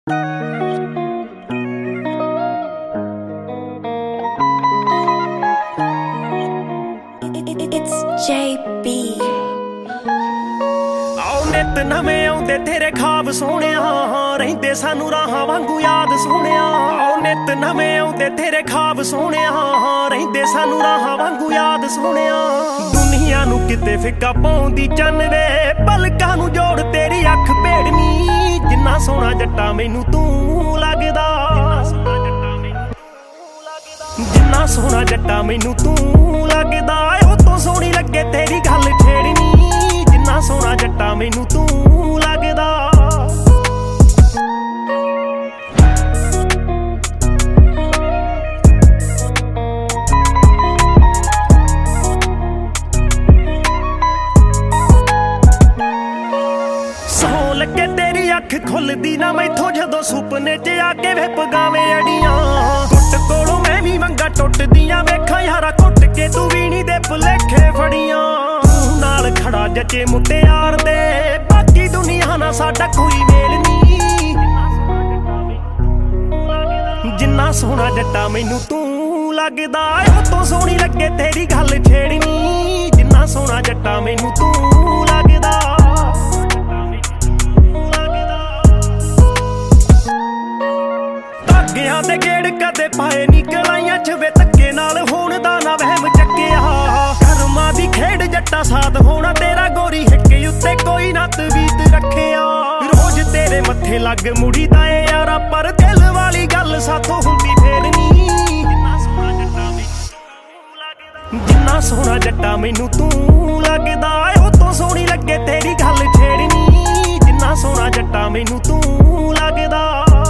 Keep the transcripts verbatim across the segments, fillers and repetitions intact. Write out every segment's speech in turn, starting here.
It's J B ਆਉ ਨਿਤ ਨਵੇਂ ਆਉਂਦੇ ਤੇਰੇ ਖਾਬ ਸੋਹਣਿਆ, ਰਹਿੰਦੇ ਸਾਨੂੰ ਰਾਹਾਂ ਵਾਂਗੂ ਯਾਦ ਸੋਹਣਿਆ। ਆਉ ਨਿਤ ਨਵੇਂ ਆਉਂਦੇ ਤੇਰੇ ਖਾਬ ਸੋਹਣਿਆ, ਰਹਿੰਦੇ ਸਾਨੂੰ ਰਾਹਾਂ ਵਾਂਗੂ ਯਾਦ ਸੋਹਣਿਆ। ਦੁਨੀਆ ਨੂੰ ਕਿਤੇ ਫਿੱਕਾ ਪਾਉਂਦੀ ਚੰਨ ਵੇ, ਪਲਕਾਂ ਨੂੰ ਜੋੜ ਤੇਰੀ ਅੱਖ ਭੇੜਨੀ। ਜਿੰਨਾ ਸੋਹਣਾ ਜੱਟਾ ਮੈਨੂੰ ਤੂੰ ਲੱਗਦਾ, ਜਿੰਨਾ ਸੋਹਣਾ ਜੱਟਾ ਮੈਨੂੰ ਤੂੰ ਲੱਗਦਾ। ਉਹ ਤੋਂ ਸੋਹਣੀ ਲੱਗੇ ਤੇਰੀ ਗੱਲ ਛੇੜਨੀ, ਜਿੰਨਾ ਸੋਹਣਾ ਜੱਟਾ ਮੈਨੂੰ ਤੂੰ ਲੱਗਦਾ। ਸੌ ਲੱਗੇ ਤੇਰੀ ਅੱਖ ਖੁੱਲਦੀ ਨਾ ਮੈਥੋਂ, ਜਦੋਂ ਸੁਪਨੇ 'ਚ ਆ ਕੇ ਵੇ ਪਗਾਵੇਂ ਅੜੀਆਂ। ਗੁੱਟ ਕੋਲੋਂ ਮੈਂ ਵੀ ਮੰਗਾ ਟੁੱਟਦੀਆਂ ਵੇਖਾਂ ਯਾਰਾ, ਘੁੱਟ ਕੇ ਤੂੰ ਵੀਣੀ ਦੇ ਭੁਲੇਖੇ ਫੜੀਆਂ। ਤੂੰ ਨਾਲ ਖੜਾ ਜੱਚੇ ਮੁਟਿਆਰ ਦੇ, ਬਾਕੀ ਦੁਨੀਆ ਨਾਲ ਸਾਡਾ ਕੋਈ ਮੇਲ ਨਹੀਂ। ਜਿੰਨਾ ਸੋਹਣਾ ਜੱਟਾ ਮੈਨੂੰ ਤੂੰ ਲੱਗਦਾ, ਉਹ ਤੋਂ ਸੋਹਣੀ ਲੱਗੇ ਤੇਰੀ ਗੱਲ ਛੇੜਨੀ। ਜਿੰਨਾ ਸੋਹਣਾ ਜੱਟਾ ਮੈਨੂੰ ਤੂੰ ਲੱਗਦਾ। ਧਾਗਿਆਂ ਦੇ ਗੇੜ ਕਦੇ ਪਾਏ ਨੀ ਕਲਾਈਆਂ ਚ ਵੇ, ਧੱਕੇ ਨਾਲ ਹੋਣ ਦਾ ਨਾ ਵਹਿਮ ਚੱਕਿਆ। ਕਰਮਾਂ ਦੀ ਖੇਡ ਜੱਟਾ ਸਾਥ ਹੋਣਾ ਤੇਰਾ, ਗੋਰੀ ਹਿੱਕ ਉੱਤੇ ਕੋਈ ਨਾ ਤਵੀਤ ਰੱਖਿਆ। ਰੋਜ਼ ਤੇਰੇ ਮੱਥੇ ਲੱਗ ਮੁੜੀ ਦਾ ਏ ਯਾਰਾ, ਪਰ ਦਿਲ ਵਾਲੀ ਗੱਲ ਸਾਥੋਂ ਹੁੰਦੀ ਫੇਰ ਨੀ। ਜਿੰਨਾ ਸੋਹਣਾ ਜੱਟਾ ਮੈਨੂੰ ਤੂੰ ਲੱਗਦਾ, ਉਹ ਤੋਂ ਸੋਹਣੀ ਲੱਗੇ ਤੇਰੀ ਗੱਲ ਛੇੜਨੀ। ਜਿੰਨਾ ਸੋਹਣਾ ਜੱਟਾ ਮੈਨੂੰ ਤੂੰ ਲੱਗਦਾ।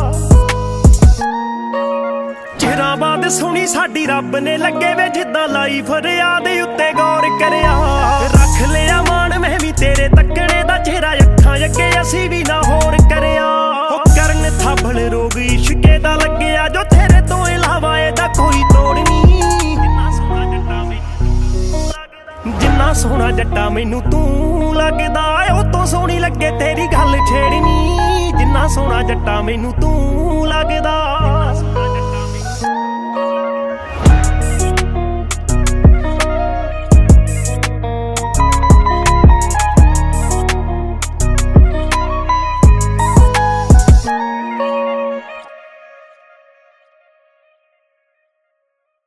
ਚਿਰਾਂ ਬਾਅਦ ਸੁਣੀ ਸਾਡੀ ਰੱਬ ਨੇ ਲੱਗੇ ਵੇ, ਜਿੱਦਾਂ ਲਾਈ ਫਰਿਆਦ ਉੱਤੇ ਗੌਰ ਕਰਿਆ। ਰੱਖ ਲਿਆ ਮਾਣ ਮੈਂ ਵੀ ਤੇਰੇ ਤੱਕਣੇ ਦਾ, ਚਿਹਰਾ ਅੱਖਾਂ ਅੱਗੇ ਅਸੀਂ ਵੀ ਨਾ ਹੋਰ ਕਰਿਆ। ਉਹ ਕਰਨ ਥਾਬਲ ਰੋਗ ਇਸ਼ਕੇ ਦਾ ਲੱਗਿਆ, ਜੋ ਤੇਰੇ ਤੋਂ ਇਲਾਵਾ ਇਹਦਾ ਕੋਈ ਤੋੜ ਨਹੀਂ। ਜਿੰਨਾ ਸੋਹਣਾ ਜੱਟਾ ਮੈਨੂੰ ਤੂੰ ਲੱਗਦਾ, ਉਹ ਤੋਂ ਸੋਹਣੀ ਲੱਗੇ ਤੇਰੀ ਗੱਲ ਛੇੜਨੀ। ਜਿੰਨਾ ਸੋਹਣਾ ਜੱਟਾ ਮੈਨੂੰ ਤੂੰ ਲੱਗਦਾ।